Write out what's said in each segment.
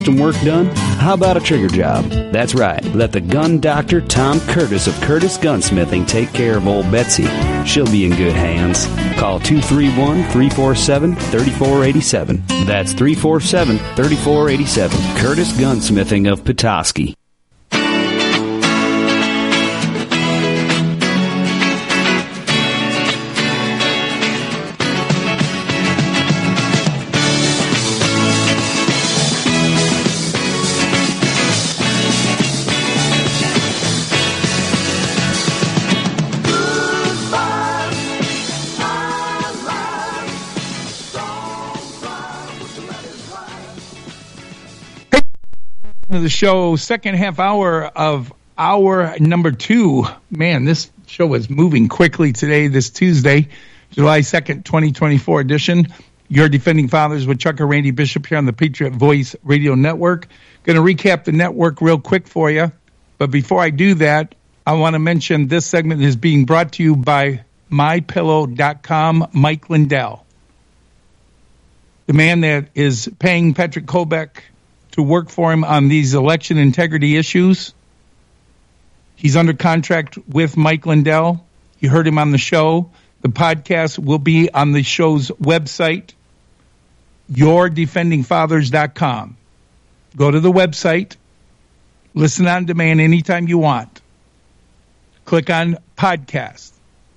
Some work done? How about a trigger job? That's right. Let the gun doctor Tom Curtis of Curtis Gunsmithing take care of old Betsy. She'll be in good hands. Call 231-347-3487. That's 347-3487. Curtis Gunsmithing of Petoskey. The show, second half hour of hour number 2. Man, this show is moving quickly today, this Tuesday, July 2nd, 2024 edition. Your Defending Fathers with Chuck and Randy Bishop here on the Patriot Voice Radio Network. Going to recap the network real quick for you. But before I do that, I want to mention this segment is being brought to you by MyPillow.com, Mike Lindell. The man that is paying Patrick Kobach to work for him on these election integrity issues. He's under contract with Mike Lindell. You heard him on the show. The podcast will be on the show's website, yourdefendingfathers.com. Go to the website, listen on demand anytime you want. Click on podcast.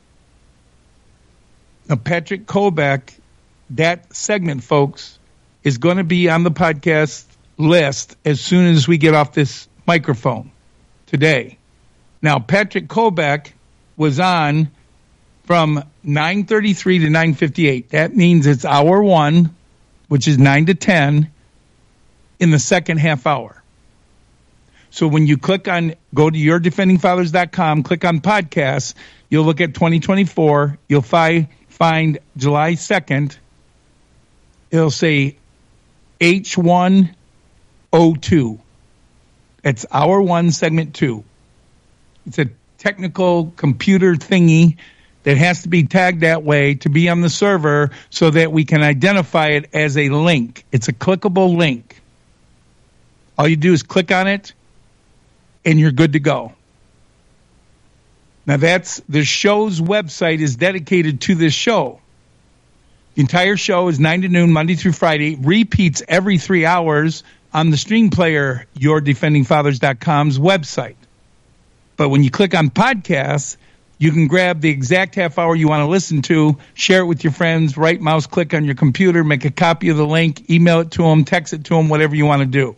Now, Patrick Kobach, that segment, folks, is going to be on the podcast list as soon as we get off this microphone today. Now, Patrick Kobach was on from 9:33 to 9:58. That means it's hour 1, which is 9 to 10, in the second half hour. So when you go to yourdefendingfathers.com, click on podcasts, you'll look at 2024, you'll find July 2nd, it'll say H1 02. That's hour 1, segment 2. It's a technical computer thingy that has to be tagged that way to be on the server so that we can identify it as a link. It's a clickable link. All you do is click on it, and you're good to go. Now, the show's website is dedicated to this show. The entire show is 9 to noon, Monday through Friday, repeats every 3 hours on the stream player, yourdefendingfathers.com's website. But when you click on podcasts, you can grab the exact half hour you want to listen to, share it with your friends, right mouse click on your computer, make a copy of the link, email it to them, text it to them, whatever you want to do.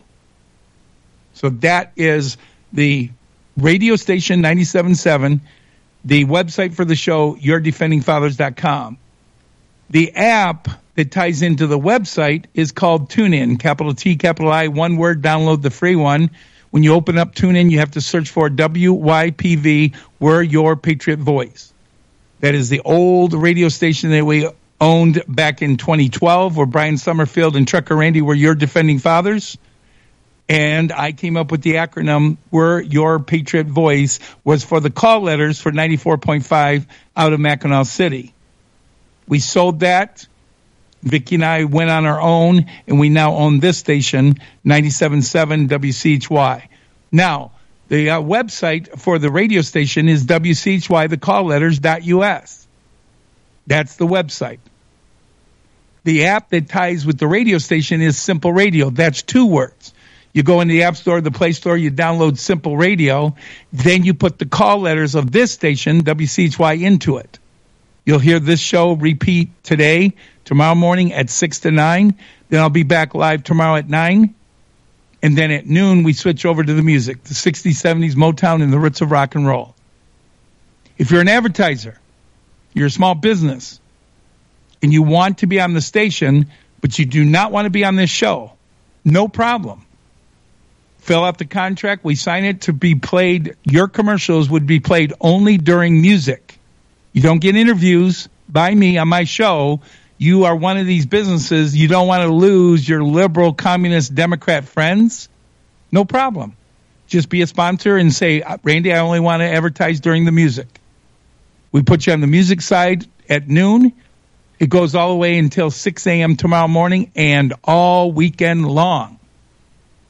So that is the radio station 97.7, the website for the show, yourdefendingfathers.com. The app that ties into the website is called TuneIn, capital T, capital I, one word, download the free one. When you open up TuneIn, you have to search for WYPV, We're Your Patriot Voice. That is the old radio station that we owned back in 2012, where Brian Summerfield and Chuck Randy were Your Defending Fathers. And I came up with the acronym, We're Your Patriot Voice, was for the call letters for 94.5 out of Mackinac City. We sold that. Vicki and I went on our own, and we now own this station, 97.7 WCHY. Now, the website for the radio station is WCHYthecallletters.us. That's the website. The app that ties with the radio station is Simple Radio. That's 2 words. You go in the App Store, the Play Store, you download Simple Radio, then you put the call letters of this station, WCHY, into it. You'll hear this show repeat today, tomorrow morning at 6 to 9. Then I'll be back live tomorrow at 9. And then at noon, we switch over to the music, the 60s, 70s, Motown, and the roots of rock and roll. If you're an advertiser, you're a small business, and you want to be on the station, but you do not want to be on this show, no problem. Fill out the contract. We sign it to be played. Your commercials would be played only during music. You don't get interviews by me on my show. You are one of these businesses. You don't want to lose your liberal, communist, Democrat friends. No problem. Just be a sponsor and say, Randy, I only want to advertise during the music. We put you on the music side at noon. It goes all the way until 6 a.m. tomorrow morning and all weekend long.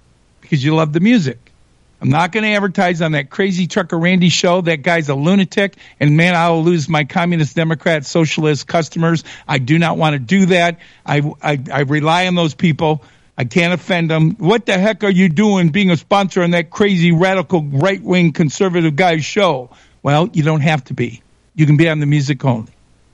because you love the music. I'm not going to advertise on that crazy Trucker Randy show. That guy's a lunatic, and man, I'll lose my communist, Democrat, socialist customers. I do not want to do that. I rely on those people. I can't offend them. What the heck are you doing being a sponsor on that crazy, radical, right-wing, conservative guy's show? Well, you don't have to be. You can be on the music only.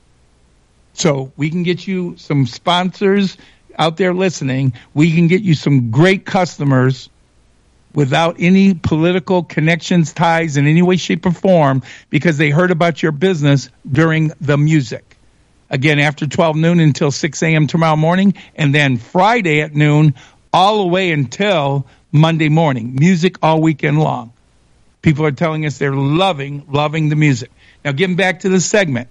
So we can get you some sponsors out there listening. We can get you some great customers without any political connections, ties in any way, shape, or form, because they heard about your business during the music. Again, after 12 noon until 6 a.m. tomorrow morning, and then Friday at noon all the way until Monday morning. Music all weekend long. People are telling us they're loving the music. Now, getting back to the segment.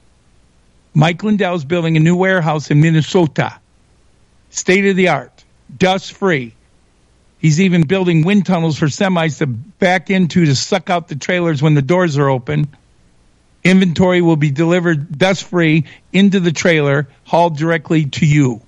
Mike Lindell's building a new warehouse in Minnesota. State-of-the-art. Dust-free. He's even building wind tunnels for semis to back into to suck out the trailers when the doors are open. Inventory will be delivered dust-free into the trailer, hauled directly to you.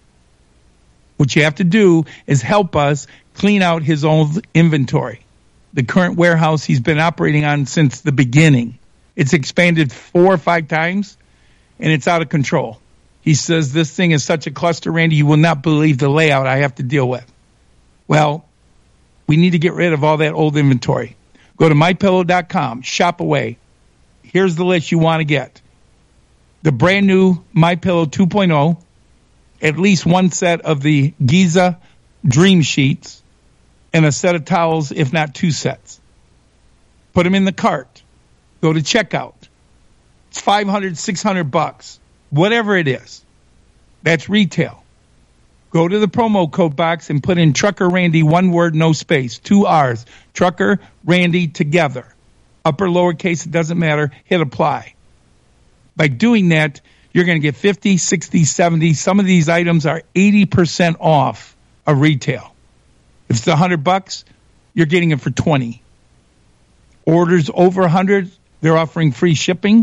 What you have to do is help us clean out his old inventory. The current warehouse he's been operating on since the beginning. It's expanded 4 or 5 times, and it's out of control. He says this thing is such a cluster, Randy, you will not believe the layout I have to deal with. Well, we need to get rid of all that old inventory. Go to MyPillow.com, shop away. Here's the list you want to get. The brand new MyPillow 2.0, at least one set of the Giza Dream Sheets, and a set of towels, if not 2 sets. Put them in the cart. Go to checkout. It's $500, $600, whatever it is. That's retail. Go to the promo code box and put in Trucker Randy, one word, no space, 2 R's. Trucker Randy together. Upper, lowercase, it doesn't matter. Hit apply. By doing that, you're going to get 50, 60, 70. Some of these items are 80% off of retail. If it's $100, you're getting it for 20. Orders over 100, they're offering free shipping.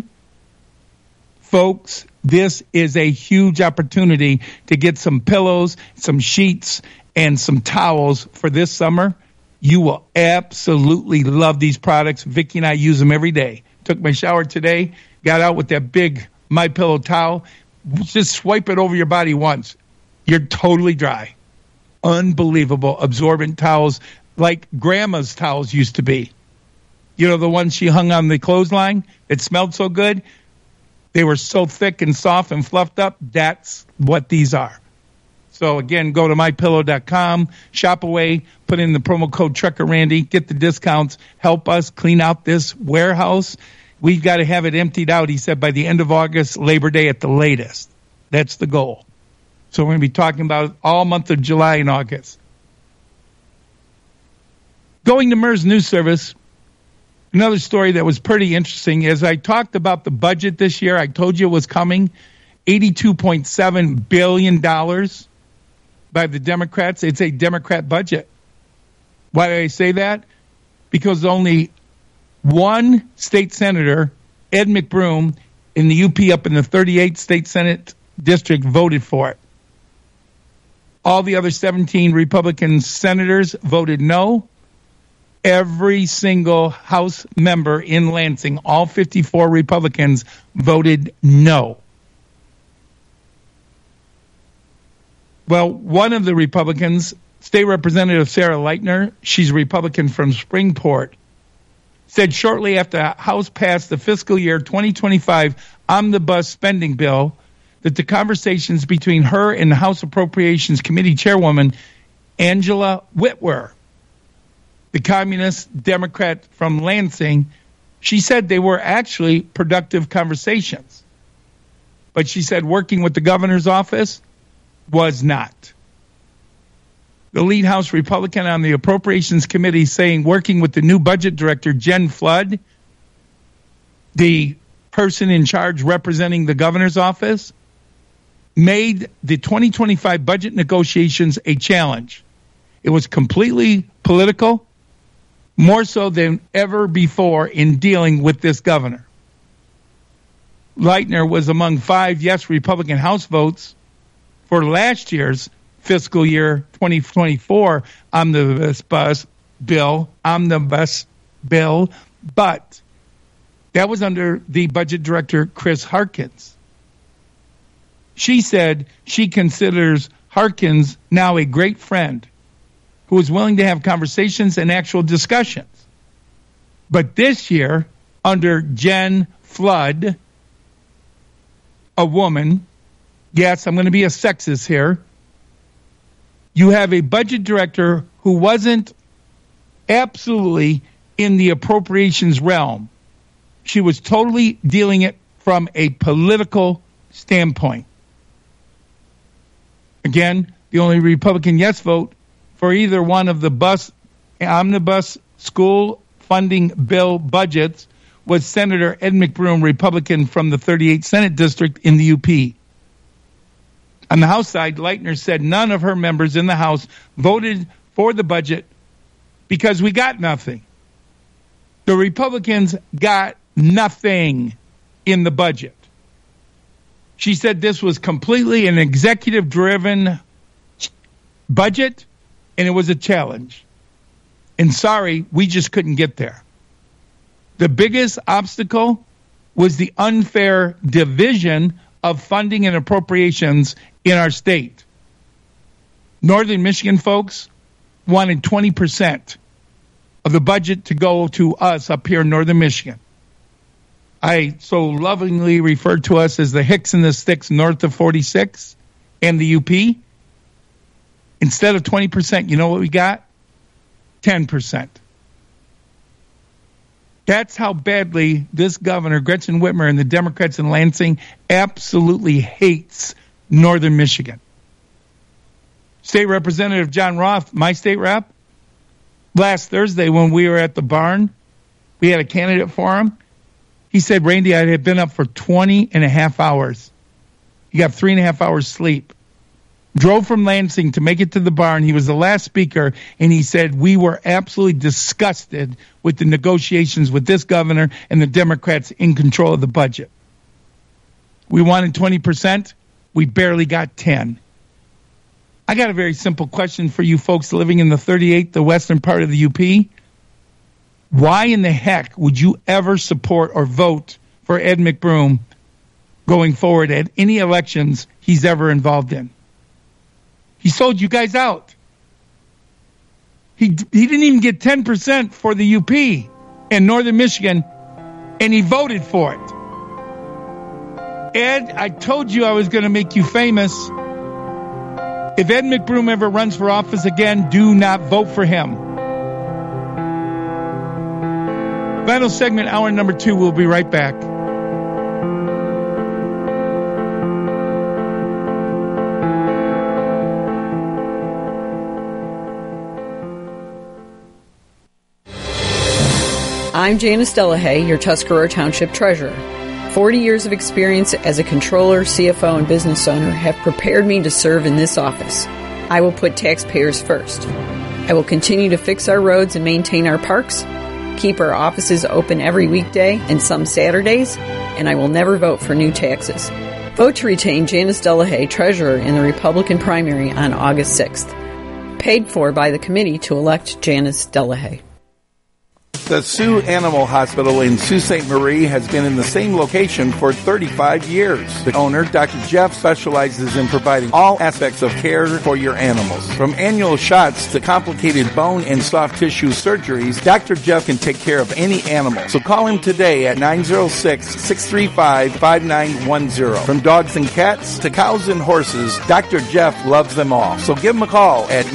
Folks, this is a huge opportunity to get some pillows, some sheets, and some towels for this summer. You will absolutely love these products. Vicki and I use them every day. Took my shower today, got out with that big MyPillow towel. Just swipe it over your body once. You're totally dry. Unbelievable absorbent towels like Grandma's towels used to be. You know, the ones she hung on the clothesline? It smelled so good. They were so thick and soft and fluffed up. That's what these are. So, again, go to MyPillow.com, shop away, put in the promo code Trucker Randy, get the discounts, help us clean out this warehouse. We've got to have it emptied out, he said, by the end of August, Labor Day at the latest. That's the goal. So we're going to be talking about it all month of July and August. Going to MERS News Service, another story that was pretty interesting. As I talked about the budget this year, I told you it was coming, $82.7 billion by the Democrats. It's a Democrat budget. Why do I say that? Because only one state senator, Ed McBroom, in the UP up in the 38th State Senate District voted for it. All the other 17 Republican senators voted no. Every single House member in Lansing, all 54 Republicans, voted no. Well, one of the Republicans, State Representative Sarah Leitner, she's a Republican from Springport, said shortly after the House passed the fiscal year 2025 omnibus spending bill that the conversations between her and the House Appropriations Committee Chairwoman Angela Whitwer, the communist Democrat from Lansing, she said they were actually productive conversations. But she said working with the governor's office was not. The lead House Republican on the Appropriations Committee saying working with the new budget director, Jen Flood, the person in charge representing the governor's office, made the 2025 budget negotiations a challenge. It was completely political, more so than ever before in dealing with this governor. Leitner was among 5 yes Republican House votes for last year's fiscal year 2024 omnibus bill, but that was under the budget director, Chris Harkins. She said she considers Harkins now a great friend who is willing to have conversations and actual discussions. But this year, under Jen Flood, a woman, yes, I'm going to be a sexist here, you have a budget director who wasn't absolutely in the appropriations realm. She was totally dealing it from a political standpoint. Again, the only Republican yes vote for either one of the omnibus school funding bill budgets was Senator Ed McBroom, Republican from the 38th Senate District in the UP. On the House side, Leitner said none of her members in the House voted for the budget because we got nothing. The Republicans got nothing in the budget. She said this was completely an executive-driven budget, and it was a challenge. And sorry, we just couldn't get there. The biggest obstacle was the unfair division of funding and appropriations in our state. Northern Michigan folks wanted 20% of the budget to go to us up here in Northern Michigan. I so lovingly refer to us as the Hicks and the Sticks north of 46 and the UP. Instead of 20%, you know what we got? 10%. That's how badly this governor, Gretchen Whitmer, and the Democrats in Lansing absolutely hates Northern Michigan. State Representative John Roth, my state rep, last Thursday when we were at the barn, we had a candidate for him. He said, Randy, I had been up for 20 and a half hours. He got 3.5 hours sleep. Drove from Lansing to make it to the barn. He was the last speaker, and he said, we were absolutely disgusted with the negotiations with this governor and the Democrats in control of the budget. We wanted 20%. We barely got 10. I got a very simple question for you folks living in the 38th, the western part of the UP. Why in the heck would you ever support or vote for Ed McBroom going forward at any elections he's ever involved in? He sold you guys out. He didn't even get 10% for the UP in Northern Michigan, and he voted for it. Ed, I told you I was going to make you famous. If Ed McBroom ever runs for office again, do not vote for him. Final segment, hour number 2. We'll be right back. I'm Janice Delahaye, your Tuscarora Township Treasurer. 40 years of experience as a controller, CFO, and business owner have prepared me to serve in this office. I will put taxpayers first. I will continue to fix our roads and maintain our parks, keep our offices open every weekday and some Saturdays, and I will never vote for new taxes. Vote to retain Janice Delahaye, Treasurer, in the Republican primary on August 6th. Paid for by the committee to elect Janice Delahaye. The Sioux Animal Hospital in Sault Ste. Marie has been in the same location for 35 years. The owner, Dr. Jeff, specializes in providing all aspects of care for your animals. From annual shots to complicated bone and soft tissue surgeries, Dr. Jeff can take care of any animal. So call him today at 906-635-5910. From dogs and cats to cows and horses, Dr. Jeff loves them all. So give him a call at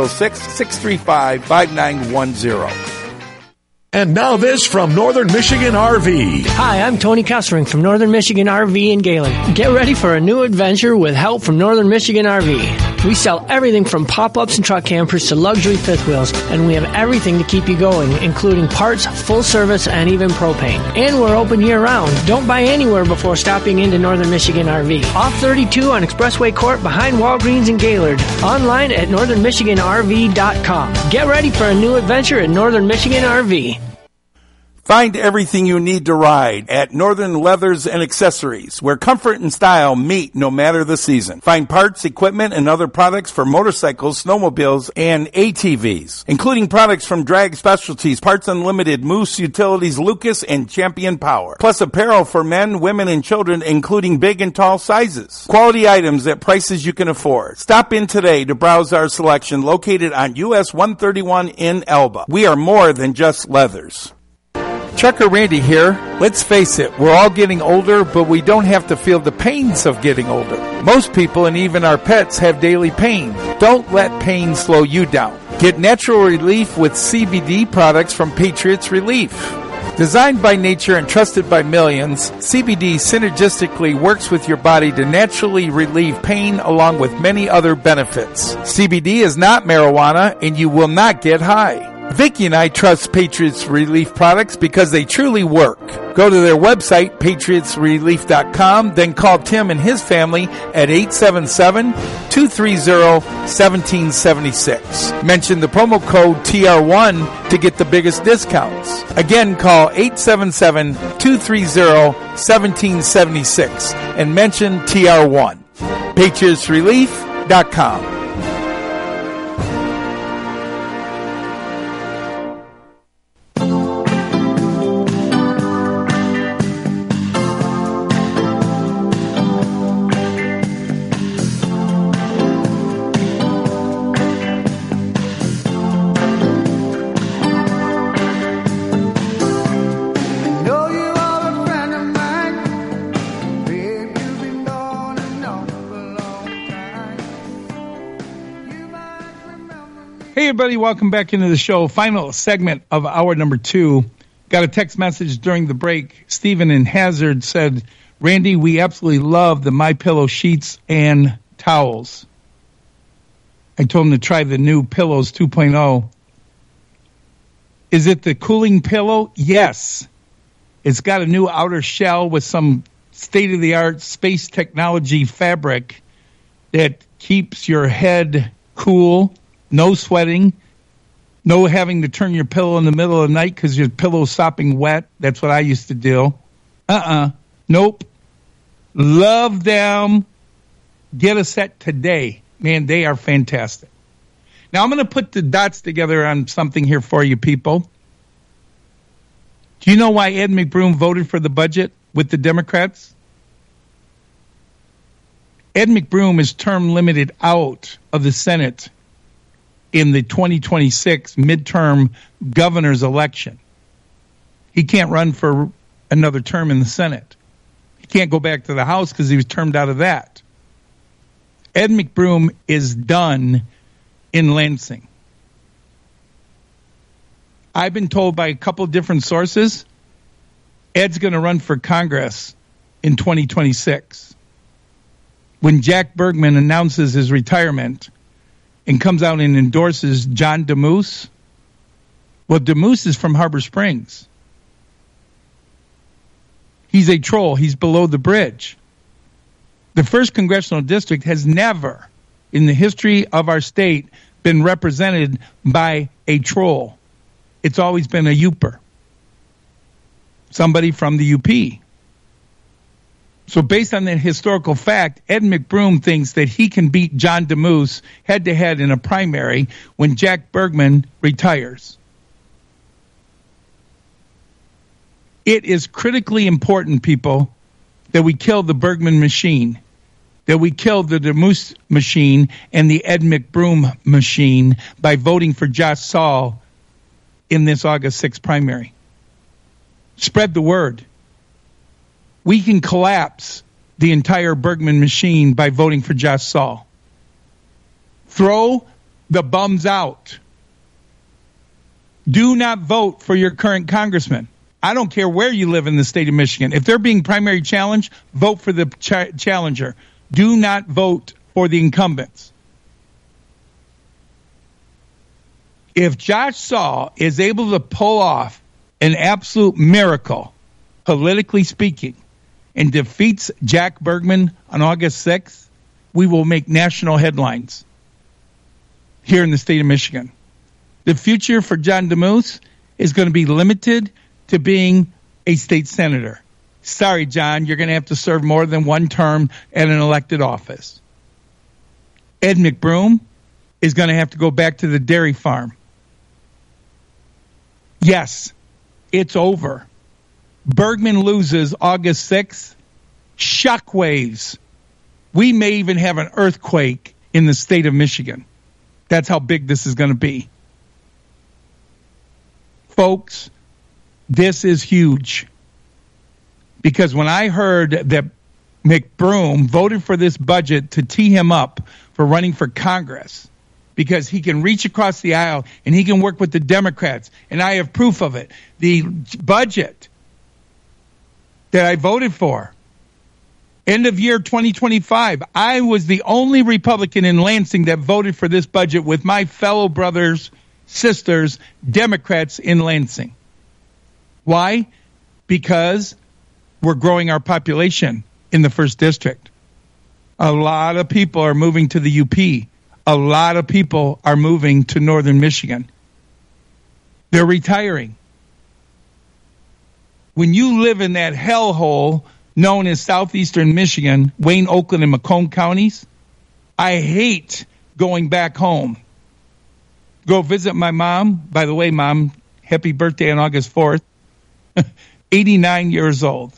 906-635-5910. And now this from Northern Michigan RV. Hi, I'm Tony Kessering from Northern Michigan RV in Galen. Get ready for a new adventure with help from Northern Michigan RV. We sell everything from pop-ups and truck campers to luxury fifth wheels, and we have everything to keep you going, including parts, full service, and even propane. And we're open year-round. Don't buy anywhere before stopping into Northern Michigan RV. Off 32 on Expressway Court behind Walgreens in Gaylord. Online at northernmichiganrv.com. Get ready for a new adventure at Northern Michigan RV. Find everything you need to ride at Northern Leathers and Accessories, where comfort and style meet no matter the season. Find parts, equipment, and other products for motorcycles, snowmobiles, and ATVs, including products from Drag Specialties, Parts Unlimited, Moose Utilities, Lucas, and Champion Power. Plus apparel for men, women, and children, including big and tall sizes. Quality items at prices you can afford. Stop in today to browse our selection located on US 131 in Elba. We are more than just leathers. Trucker Randy here. Let's face it, we're all getting older, but we don't have to feel the pains of getting older. Most people and even our pets have daily pain. Don't let pain slow you down. Get natural relief with CBD products from Patriots Relief. Designed by nature and trusted by millions, CBD synergistically works with your body to naturally relieve pain along with many other benefits. CBD is not marijuana and you will not get high. Vicki and I trust Patriots Relief products because they truly work. Go to their website, patriotsrelief.com, then call Tim and his family at 877-230-1776. Mention the promo code TR1 to get the biggest discounts. Again, call 877-230-1776 and mention TR1. patriotsrelief.com. Hey, everybody, welcome back into the show. Final segment of hour number 2. Got a text message during the break. Stephen in Hazard said, Randy, we absolutely love the MyPillow sheets and towels. I told him to try the new Pillows 2.0. Is it the cooling pillow? Yes. It's got a new outer shell with some state-of-the-art space technology fabric that keeps your head cool. No sweating, no having to turn your pillow in the middle of the night because your pillow's sopping wet. That's what I used to do. Nope. Love them. Get a set today. Man, they are fantastic. Now, I'm going to put the dots together on something here for you people. Do you know why Ed McBroom voted for the budget with the Democrats? Ed McBroom is term limited out of the Senate in the 2026 midterm governor's election. He can't run for another term in the Senate. He can't go back to the House because he was termed out of that. Ed McBroom is done in Lansing. I've been told by a couple of different sources, Ed's going to run for Congress in 2026. When Jack Bergman announces his retirement and comes out and endorses John DeMoose. Well, DeMoose is from Harbor Springs. He's a troll. He's below the bridge. The 1st Congressional District has never, in the history of our state, been represented by a troll. It's always been a Youper. Somebody from the UP. So based on that historical fact, Ed McBroom thinks that he can beat John DeMoose head-to-head in a primary when Jack Bergman retires. It is critically important, people, that we kill the Bergman machine, that we kill the DeMoose machine and the Ed McBroom machine by voting for Josh Saul in this August 6th primary. Spread the word. We can collapse the entire Bergman machine by voting for Josh Saul. Throw the bums out. Do not vote for your current congressman. I don't care where you live in the state of Michigan. If they're being primary challenged, vote for the challenger. Do not vote for the incumbents. If Josh Saul is able to pull off an absolute miracle, politically speaking, and defeats Jack Bergman on August 6th, we will make national headlines here in the state of Michigan. The future for John DeMoose is going to be limited to being a state senator. Sorry, John, you're going to have to serve more than one term at an elected office. Ed McBroom is going to have to go back to the dairy farm. Yes, it's over. Bergman loses August 6th. Shockwaves. We may even have an earthquake in the state of Michigan. That's how big this is going to be. Folks, this is huge. Because when I heard that McBroom voted for this budget to tee him up for running for Congress, because he can reach across the aisle and he can work with the Democrats, and I have proof of it. The budget that I voted for, end of year 2025, I was the only Republican in Lansing that voted for this budget with my fellow brothers, sisters, Democrats in Lansing. Why? Because we're growing our population in the 1st District. A lot of people are moving to the UP. A lot of people are moving to Northern Michigan. They're retiring. When you live in that hellhole known as southeastern Michigan, Wayne, Oakland, and Macomb counties, I hate going back home. Go visit my mom. By the way, Mom, happy birthday on August 4th. 89 years old.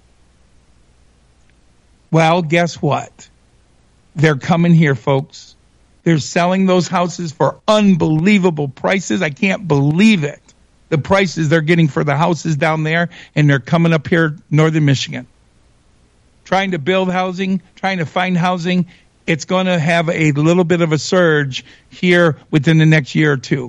Well, guess what? They're coming here, folks. They're selling those houses for unbelievable prices. I can't believe it. The prices they're getting for the houses down there, and they're coming up here, Northern Michigan. Trying to build housing, trying to find housing. It's going to have a little bit of a surge here within the next year or two.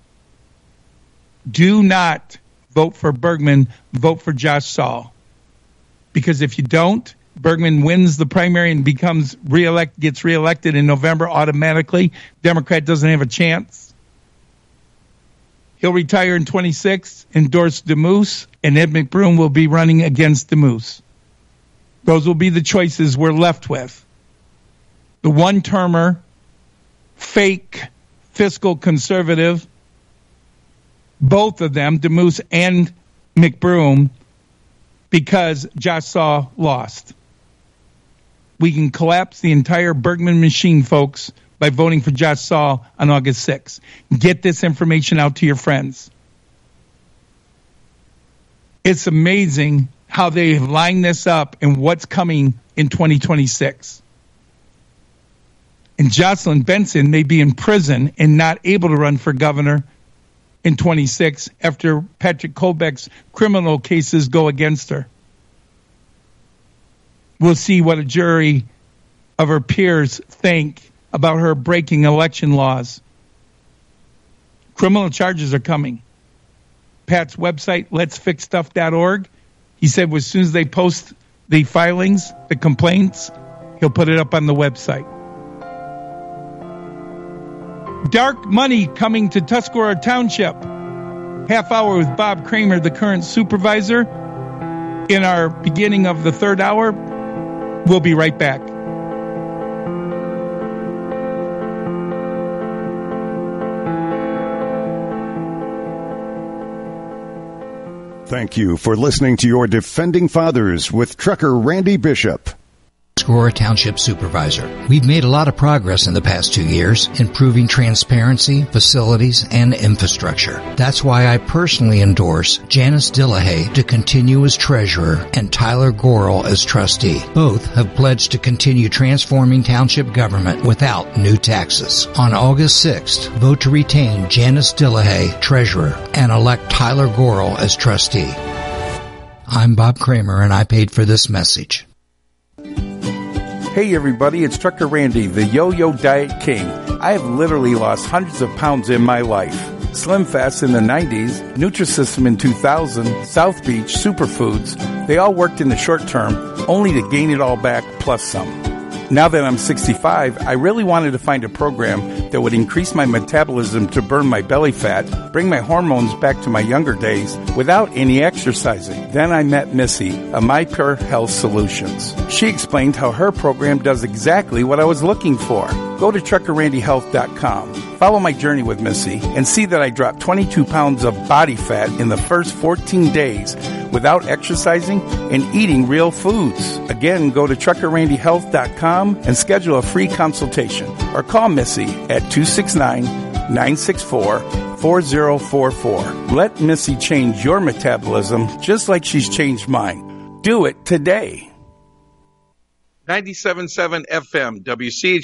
Do not vote for Bergman, vote for Josh Saul. Because if you don't, Bergman wins the primary and gets reelected in November automatically. Democrat doesn't have a chance. He'll retire in 26, endorse DeMoose, and Ed McBroom will be running against DeMoose. Those will be the choices we're left with. The one-termer, fake, fiscal conservative, both of them, DeMoose and McBroom, because Josh Saul lost. We can collapse the entire Bergman machine, folks, by voting for Josh Saul on August 6th. Get this information out to your friends. It's amazing how they have lined this up and what's coming in 2026. And Jocelyn Benson may be in prison and not able to run for governor in 26 after Patrick Colbeck's criminal cases go against her. We'll see what a jury of her peers think about her breaking election laws. Criminal charges are coming. Pat's website, letsfixstuff.org. He said as soon as they post the filings, the complaints, he'll put it up on the website. Dark money coming to Tuscarora Township. Half hour with Bob Kramer, the current supervisor. In our beginning of the 3rd hour, we'll be right back. Thank you for listening to your Defending Fathers with Trucker Randy Bishop. Tuscarora Township Supervisor. We've made a lot of progress in the past 2 years, improving transparency, facilities, and infrastructure. That's why I personally endorse Janice Dillahay to continue as treasurer and Tyler Gorel as trustee. Both have pledged to continue transforming township government without new taxes. On August 6th, vote to retain Janice Dillahay, treasurer, and elect Tyler Gorel as trustee. I'm Bob Kramer, and I paid for this message. Hey everybody, it's Trucker Randy, the Yo-Yo Diet King. I have literally lost hundreds of pounds in my life. Slim Fast in the 90s, Nutrisystem in 2000, South Beach, Superfoods, they all worked in the short term, only to gain it all back plus some. Now that I'm 65, I really wanted to find a program that would increase my metabolism to burn my belly fat, bring my hormones back to my younger days without any exercising. Then I met Missy of MyPure Health Solutions. She explained how her program does exactly what I was looking for. Go to TruckerRandyHealth.com. Follow my journey with Missy and see that I dropped 22 pounds of body fat in the first 14 days without exercising and eating real foods. Again, go to TruckerRandyHealth.com and schedule a free consultation or call Missy at 269-964-4044. Let Missy change your metabolism just like she's changed mine. Do it today. 97.7 FM, WCH.